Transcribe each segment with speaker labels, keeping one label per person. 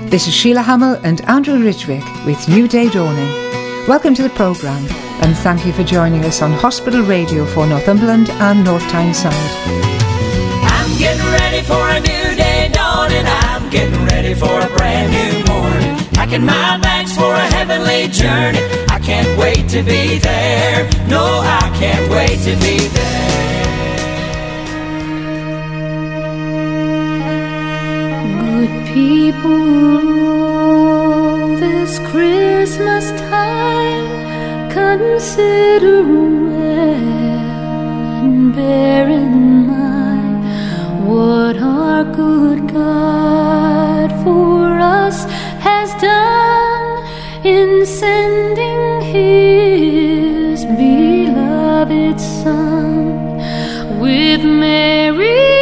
Speaker 1: This is Sheila Hamill and Andrew Ridgwick with New Day Dawning. Welcome to the programme and thank you for joining us on Hospital Radio for Northumberland and North Tyneside.
Speaker 2: I'm getting ready for a new day dawning. I'm getting ready for a brand new morning. Packing my bags for a heavenly journey. I can't wait to be there. No, I can't wait to be there.
Speaker 3: Good people, this Christmas time, consider well and bear in mind what our good God for us has done in sending His beloved Son. With Mary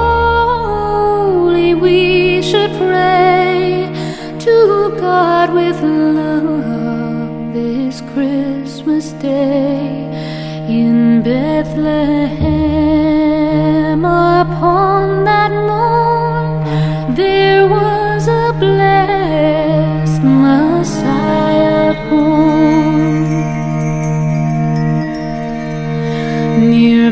Speaker 3: holy we should pray to God with love this Christmas day. In Bethlehem upon that morn there was a blessed Messiah born. Near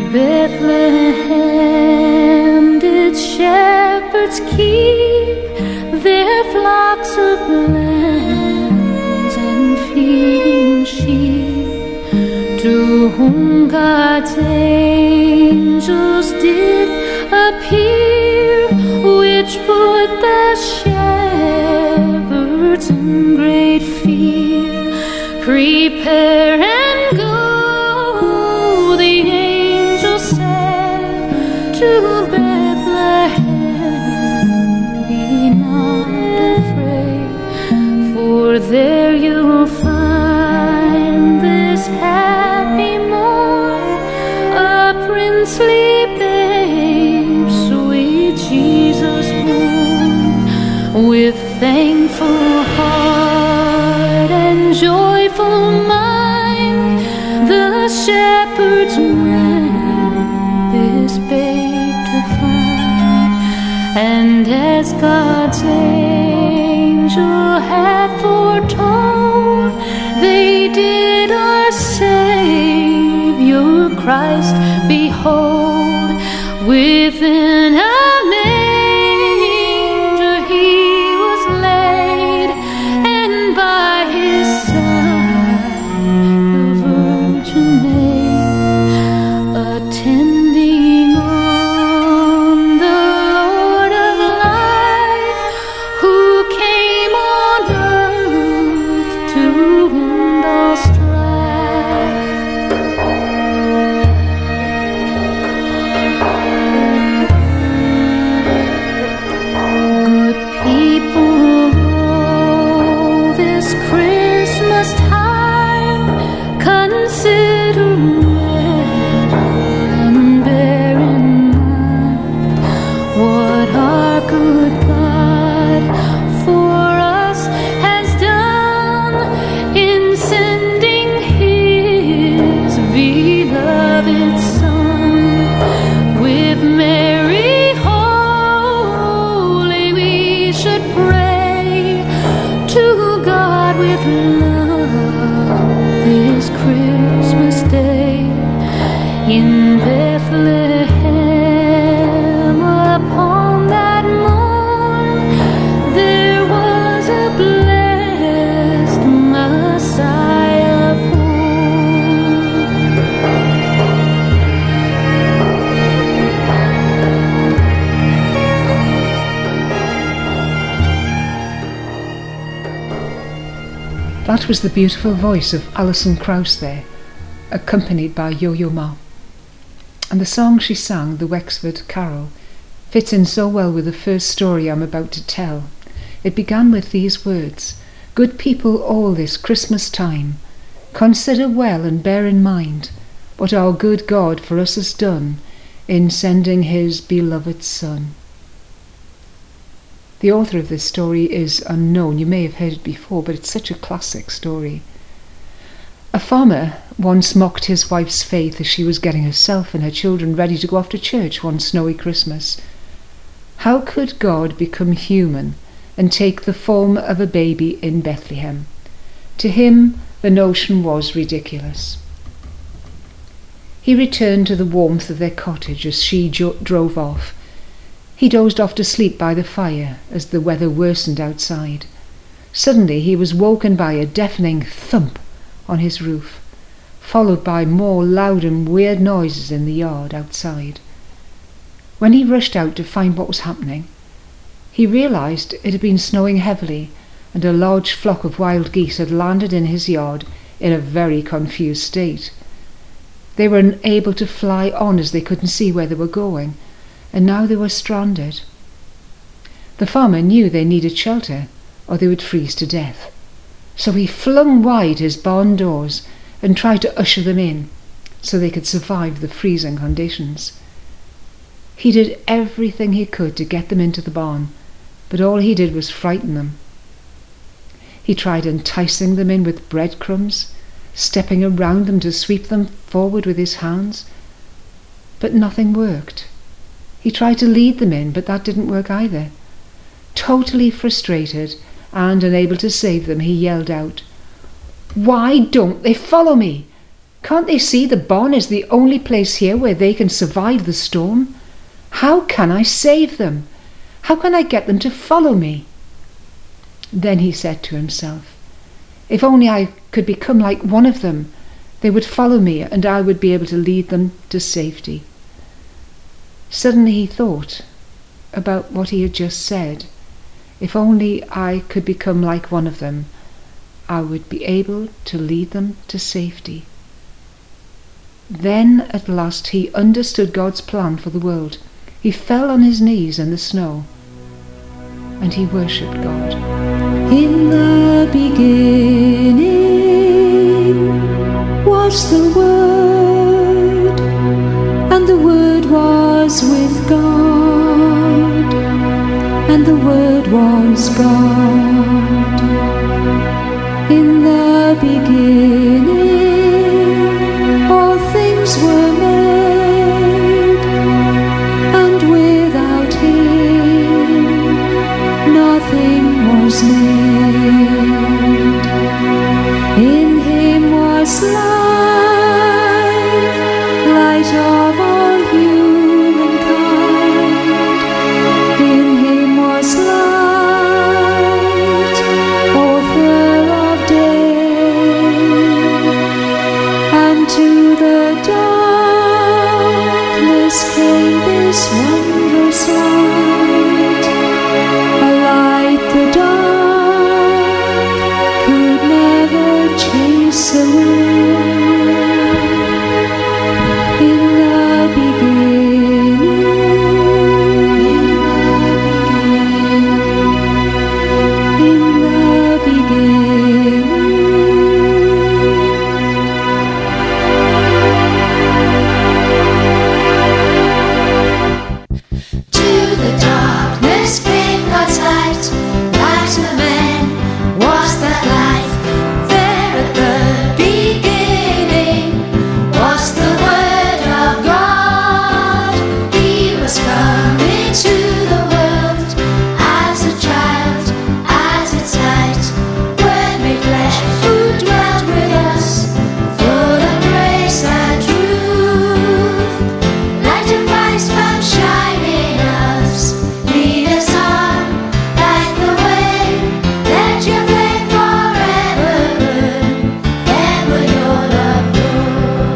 Speaker 3: Bethlehem did shepherds keep their flocks of lambs and feeding sheep, to whom God's angels did appear, which put the shepherds in great fear. Prepare and go, the angel said, to Bethlehem. Be not afraid, for there you'll find this happy morn a princely babe, sweet Jesus born. With thankful heart and joyful mind, the shepherds went this babe to find. And as God's angel had foretold, they did our Savior Christ behold. Within a manger He was laid, and by His side the Virgin Maid, attending on the Lord of life, who came on earth to end all strife. Good people, oh, this Christmas time, consider well and bear in mind what our good God for us has done in sending His beloved Son. With Mary holy we should pray to God with love this Christmas day. In Bethlehem upon that morn there was a blessed Messiah born.
Speaker 1: That was the beautiful voice of Alison Krauss there, accompanied by Yo-Yo Ma. And the song she sang, the Wexford Carol, fits in so well with the first story I'm about to tell. It began with these words: "Good people all this Christmas time, consider well and bear in mind what our good God for us has done in sending His beloved Son." The author of this story is unknown. You may have heard it before, but it's such a classic story. A farmer once mocked his wife's faith as she was getting herself and her children ready to go off to church one snowy Christmas. How could God become human and take the form of a baby in Bethlehem. To him, the notion was ridiculous. He returned to the warmth of their cottage as she drove off. He dozed off to sleep by the fire as the weather worsened outside. Suddenly he was woken by a deafening thump on his roof, followed by more loud and weird noises in the yard outside. When he rushed out to find what was happening, he realized it had been snowing heavily and a large flock of wild geese had landed in his yard in a very confused state. They were unable to fly on as they couldn't see where they were going, and now they were stranded. The farmer knew they needed shelter or they would freeze to death. So he flung wide his barn doors and tried to usher them in so they could survive the freezing conditions. He did everything he could to get them into the barn, but all he did was frighten them. He tried enticing them in with breadcrumbs, stepping around them to sweep them forward with his hands, but nothing worked. He tried to lead them in, but that didn't work either. Totally frustrated and unable to save them, he yelled out, "Why don't they follow me? Can't they see the barn is the only place here where they can survive the storm? How can I save them? How can I get them to follow me?" Then he said to himself, "If only I could become like one of them, they would follow me and I would be able to lead them to safety." Suddenly he thought about what he had just said. If only I could become like one of them, I would be able to lead them to safety. Then at last he understood God's plan for the world. He fell on his knees in the snow and he worshipped God.
Speaker 3: In the beginning was the Word, and the Word was with God, and the Word was God. In the beginning all things were made, and without him nothing was made. In him was life, light of all humankind. In him was light, author of day, and to the darkness came this wondrous light, a light the dark could never chase away. In the beginning, in the beginning. To the darkness came God's light, light of man was that life. There at the beginning was the Word of God. He was coming to the world as a child, as its light. Word made flesh, who dwelt with us, full of grace and truth. Light of Christ come shining us, lead us on, light the way. Let your flame forever burn, then will your love grow.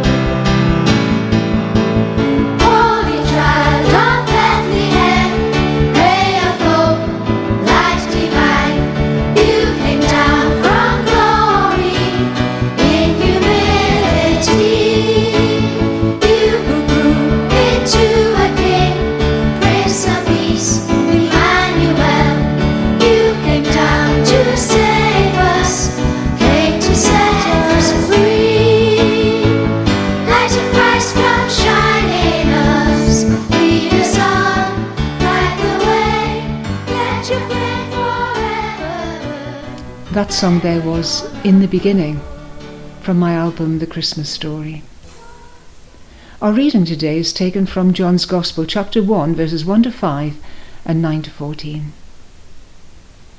Speaker 3: Holy child of Bethlehem, ray of hope, light divine, you came down from glory in humility. You who grew into a king, Prince of Peace, Emmanuel. You came down to save us, came to set us free. Light of Christ come shining us, lead us on, light the way, let your flame forever burn.
Speaker 1: That song there was In the Beginning from my album The Christmas Story. Our reading today is taken from John's Gospel, chapter 1, verses 1 to 5 and 9 to 14.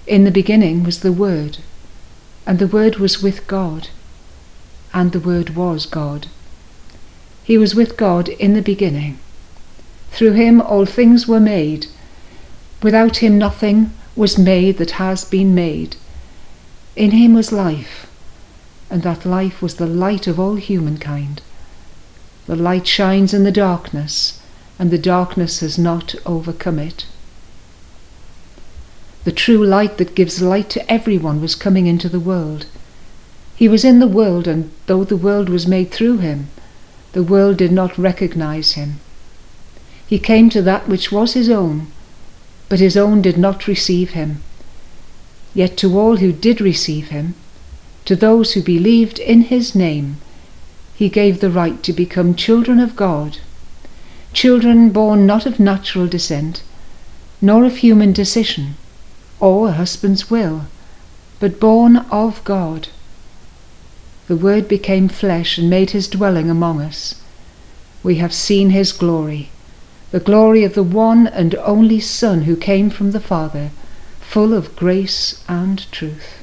Speaker 1: In the beginning was the Word, and the Word was with God, and the Word was God. He was with God in the beginning. Through him all things were made. Without him nothing was made that has been made. In him was life, and that life was the light of all humankind. The light shines in the darkness, and the darkness has not overcome it. The true light that gives light to everyone was coming into the world. He was in the world, and though the world was made through him, the world did not recognize him. He came to that which was his own, but his own did not receive him. Yet to all who did receive him, to those who believed in his name, he gave the right to become children of God, children born not of natural descent, nor of human decision, or a husband's will, but born of God. The Word became flesh and made his dwelling among us. We have seen his glory, the glory of the one and only Son who came from the Father, full of grace and truth.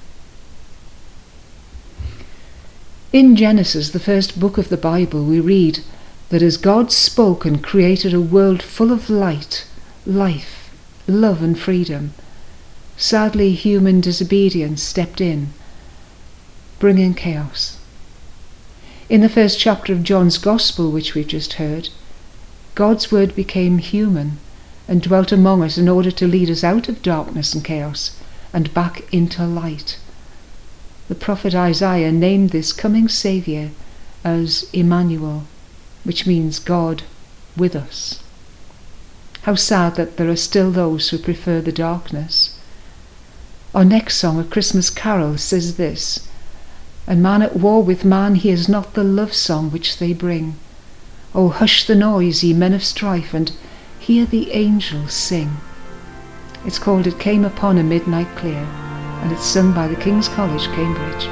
Speaker 1: In Genesis, the first book of the Bible, we read that as God spoke and created a world full of light, life, love and freedom, sadly human disobedience stepped in, bringing chaos. In the first chapter of John's Gospel, which we've just heard, God's Word became human and dwelt among us in order to lead us out of darkness and chaos and back into light. The prophet Isaiah named this coming Saviour as Emmanuel, which means God with us. How sad that there are still those who prefer the darkness. Our next song, A Christmas Carol, says this: "And man at war with man hears not the love song which they bring. Oh, hush the noise, ye men of strife, and hear the angels sing." It's called It Came Upon a Midnight Clear, and it's sung by the King's College, Cambridge.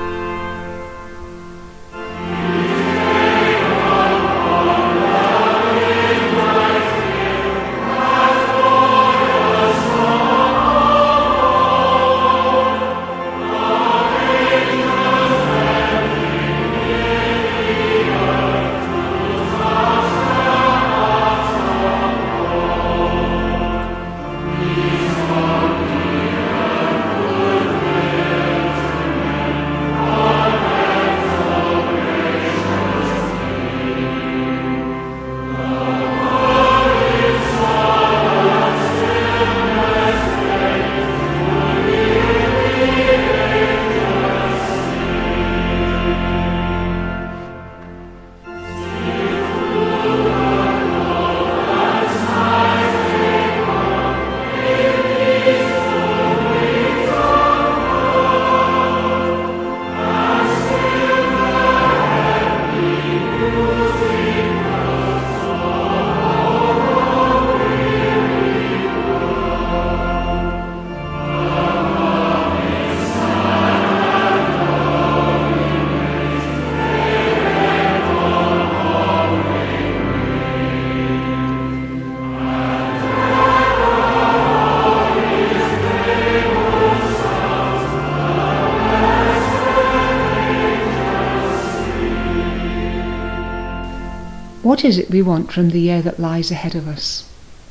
Speaker 1: What is it we want from the year that lies ahead of us?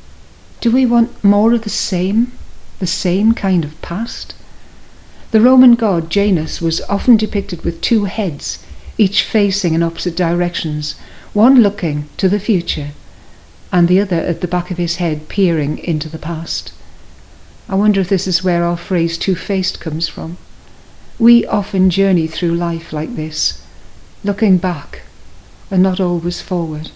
Speaker 1: Do we want more of the same kind of past? The Roman god Janus was often depicted with two heads, each facing in opposite directions, one looking to the future, and the other at the back of his head peering into the past. I wonder if this is where our phrase two-faced comes from. We often journey through life like this, looking back and not always forward.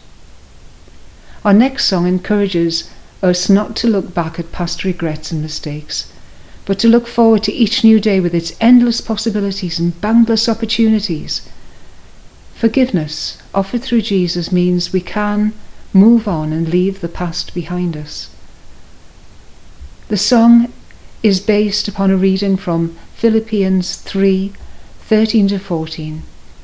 Speaker 1: Our next song encourages us not to look back at past regrets and mistakes, but to look forward to each new day with its endless possibilities and boundless opportunities. Forgiveness offered through Jesus means we can move on and leave the past behind us. The song is based upon a reading from Philippians 3:13-14.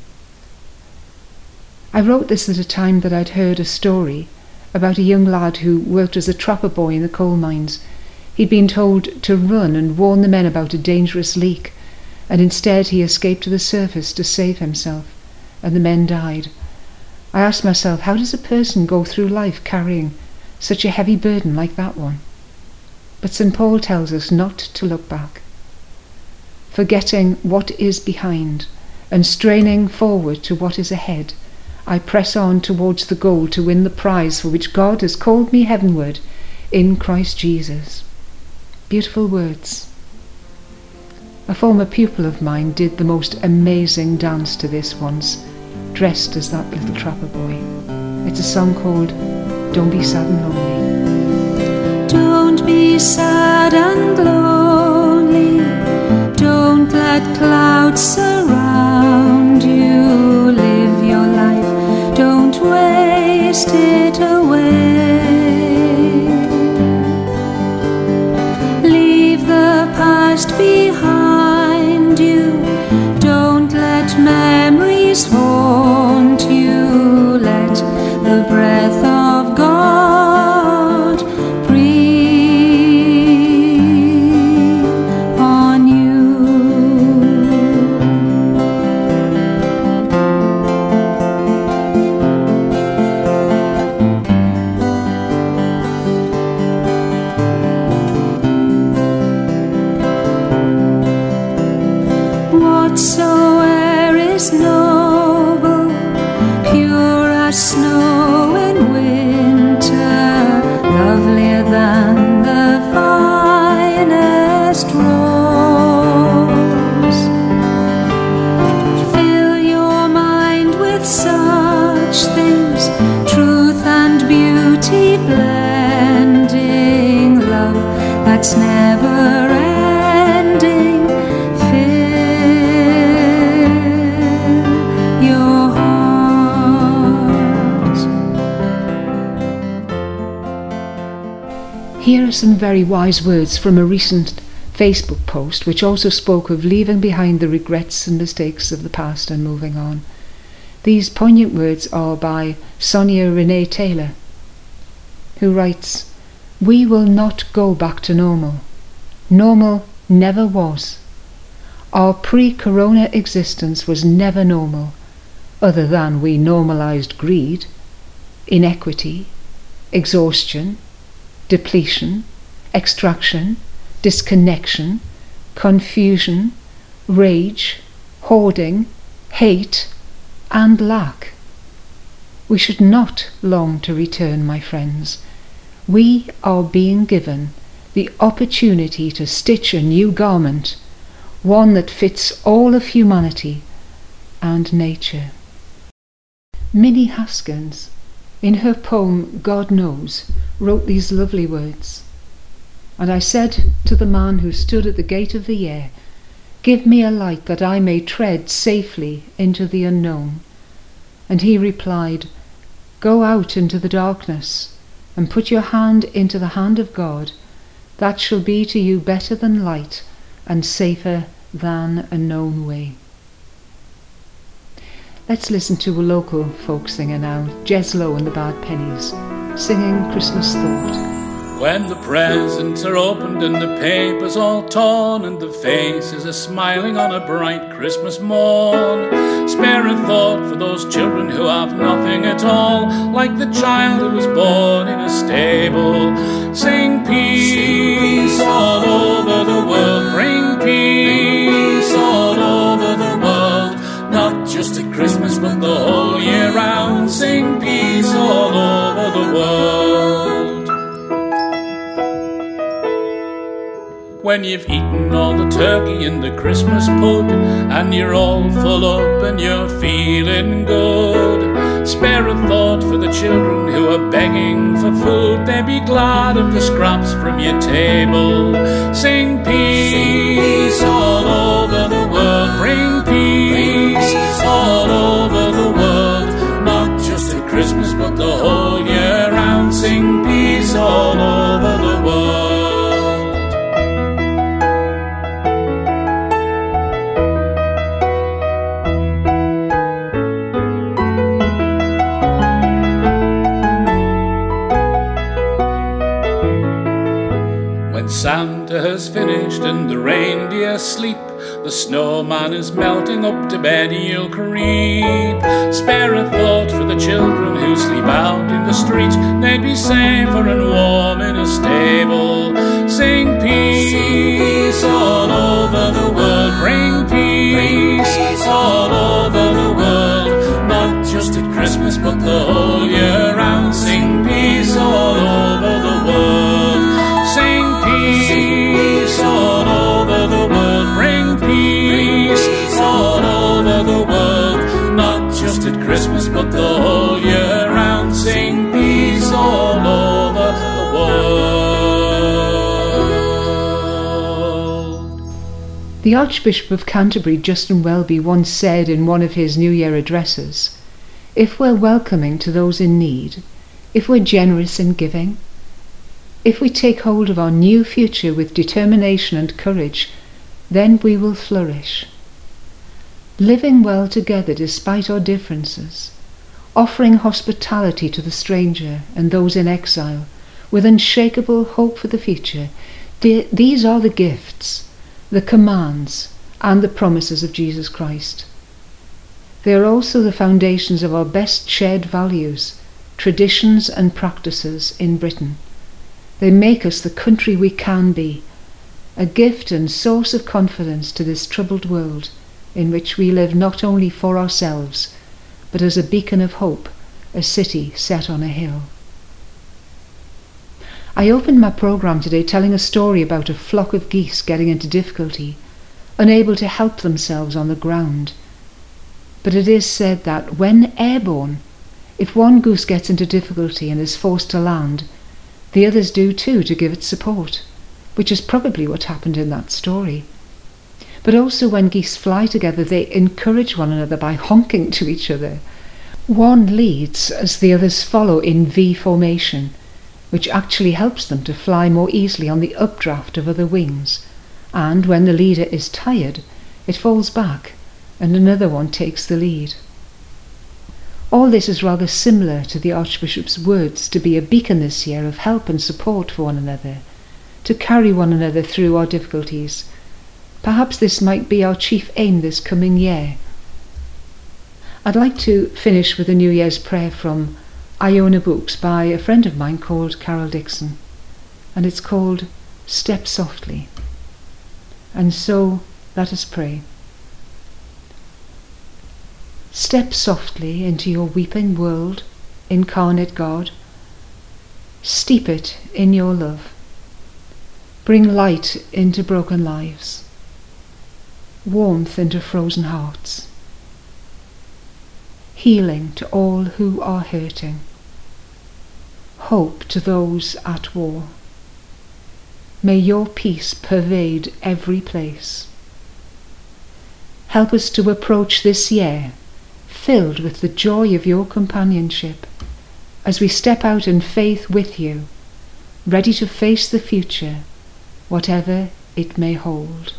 Speaker 1: I wrote this at a time that I'd heard a story about a young lad who worked as a trapper boy in the coal mines. He'd been told to run and warn the men about a dangerous leak, and instead he escaped to the surface to save himself, and the men died. I asked myself, how does a person go through life carrying such a heavy burden like that one? But St. Paul tells us not to look back. Forgetting what is behind and straining forward to what is ahead, I press on towards the goal to win the prize for which God has called me heavenward in Christ Jesus. Beautiful words. A former pupil of mine did the most amazing dance to this once, dressed as that little trapper boy. It's a song called Don't Be Sad and Lonely.
Speaker 3: Don't be sad and lonely. Don't let clouds surround you. Live your life. Don't waste it away. Leave the past behind you. Don't let memories haunt you. Let the breath of God breathe on you. Whatsoever is noble, pure as snow in winter, lovelier than the finest rose. Fill your mind with such things, truth and beauty blending, love that's never ending. Fill your heart.
Speaker 1: Here are some very wise words from a recent Facebook post which also spoke of leaving behind the regrets and mistakes of the past and moving on. These poignant words are by Sonia Renee Taylor, who writes, "We will not go back to normal. Normal never was. Our pre-corona existence was never normal, other than we normalized greed, inequity, exhaustion, depletion, extraction, disconnection, confusion, rage, hoarding, hate, and lack. We should not long to return, my friends. We are being given the opportunity to stitch a new garment, one that fits all of humanity and nature." Minnie Haskins, in her poem God Knows, wrote these lovely words. "And I said to the man who stood at the gate of the air, 'Give me a light that I may tread safely into the unknown.' And he replied, 'Go out into the darkness and put your hand into the hand of God. That shall be to you better than light and safer than a known way.'" Let's listen to a local folk singer now, Jez Lowe and the Bad Pennies, singing Christmas Thought.
Speaker 4: When the presents are opened and the papers all torn and the faces are smiling on a bright Christmas morn, spare a thought for those children who have nothing at all, like the child who was born in a stable. Sing peace all over the world, bring peace all over the world, not just at Christmas but the whole year round. Sing peace all over the world. When you've eaten all the turkey and the Christmas pudding and you're all full up and you're feeling good, spare a thought for the children who are begging for food. They'd be glad of the scraps from your table. Sing peace all over the world, bring peace all over the world, not just at Christmas but the whole year round. Sing peace all over the world. Santa has finished and the reindeer sleep, the snowman is melting up to bed, he'll creep. Spare a thought for the children who sleep out in the street, they'd be safer and warm in a stable. Sing peace all over the world, bring peace all over the world, not just at Christmas but the whole year round. Sing peace all over the world, sing peace all over the world, bring peace all over the world, not just at Christmas but the whole year round. Sing peace all over the world.
Speaker 1: The Archbishop of Canterbury, Justin Welby, once said in one of his New Year addresses, "If we're welcoming to those in need, if we're generous in giving, if we take hold of our new future with determination and courage, then we will flourish. Living well together despite our differences, offering hospitality to the stranger and those in exile, with unshakable hope for the future, these are the gifts, the commands, and the promises of Jesus Christ. They are also the foundations of our best shared values, traditions and practices in Britain. They make us the country we can be, a gift and source of confidence to this troubled world in which we live not only for ourselves, but as a beacon of hope, a city set on a hill." I opened my programme today telling a story about a flock of geese getting into difficulty, unable to help themselves on the ground. But it is said that when airborne, if one goose gets into difficulty and is forced to land, the others do too to give it support, which is probably what happened in that story. But also when geese fly together, they encourage one another by honking to each other. One leads as the others follow in V formation, which actually helps them to fly more easily on the updraft of other wings, and when the leader is tired, it falls back and another one takes the lead. All this is rather similar to the Archbishop's words to be a beacon this year of help and support for one another, to carry one another through our difficulties. Perhaps this might be our chief aim this coming year. I'd like to finish with a New Year's prayer from Iona Books by a friend of mine called Carol Dixon, and it's called Step Softly. And so let us pray. Step softly into your weeping world, incarnate God. Steep it in your love. Bring light into broken lives, warmth into frozen hearts, healing to all who are hurting, hope to those at war. May your peace pervade every place. Help us to approach this year filled with the joy of your companionship, as we step out in faith with you, ready to face the future, whatever it may hold.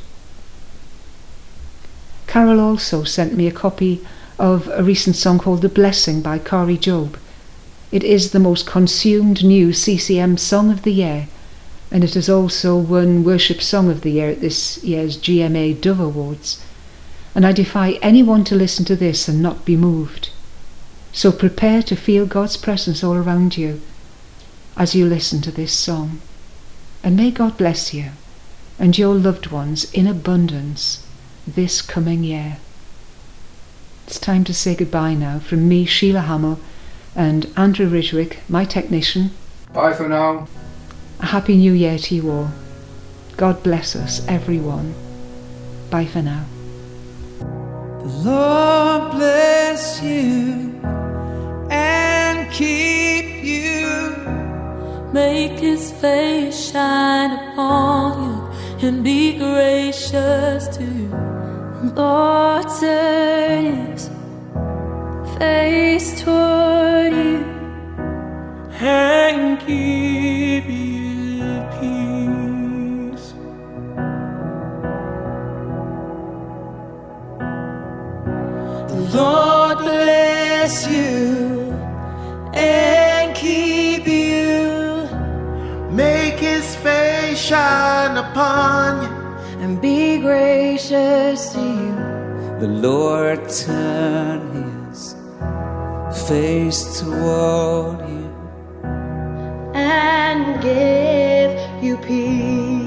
Speaker 1: Carol also sent me a copy of a recent song called The Blessing by Kari Jobe. It is the most consumed new CCM Song of the Year, and it has also won Worship Song of the Year at this year's GMA Dove Awards. And I defy anyone to listen to this and not be moved. So prepare to feel God's presence all around you as you listen to this song. And may God bless you and your loved ones in abundance this coming year. It's time to say goodbye now from me, Sheila Hamill, and Andrew Ridgwick, my technician.
Speaker 5: Bye for now.
Speaker 1: A happy new year to you all. God bless us, everyone. Bye for now.
Speaker 2: The Lord bless you and keep you.
Speaker 6: Make his face shine upon you and be gracious to you. Lord, turn his face toward you
Speaker 2: and give you peace. The Lord bless you and keep you. Make his face shine
Speaker 5: upon you
Speaker 6: and be gracious to you.
Speaker 2: The Lord turn his face toward you
Speaker 6: and give you peace.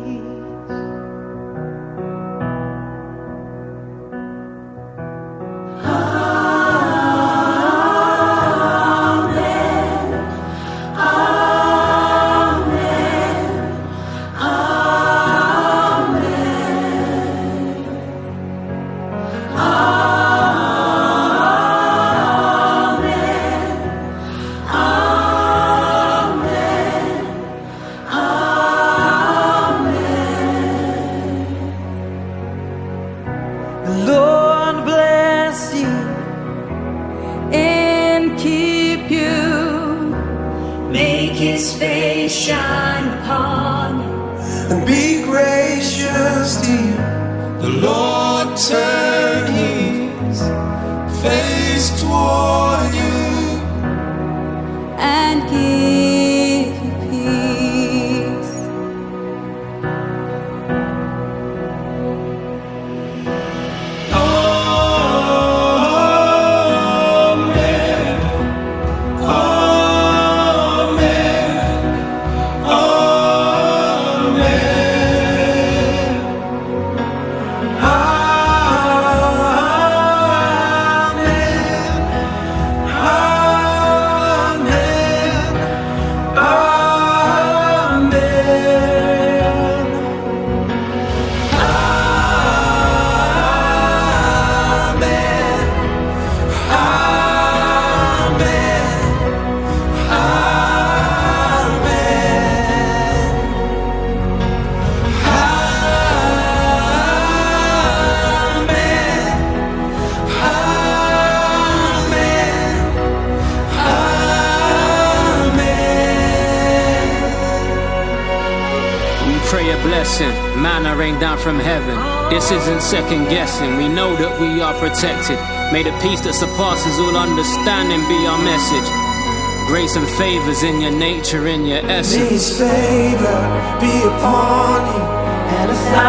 Speaker 7: Manna rain down from heaven. This isn't second guessing. We know that we are protected. May the peace that surpasses all understanding be our message. Grace and favors in your nature, in your essence.
Speaker 5: May his favor be upon you and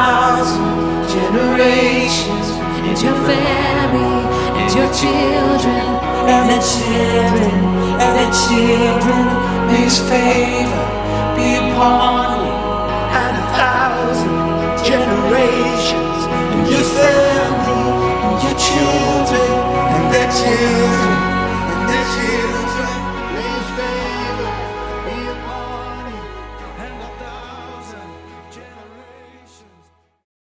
Speaker 5: 1,000 generations,
Speaker 6: and your family, and your children,
Speaker 5: and their children, and their children. May his favor be upon you and 1,000 generations, and your family, and your children, and their children.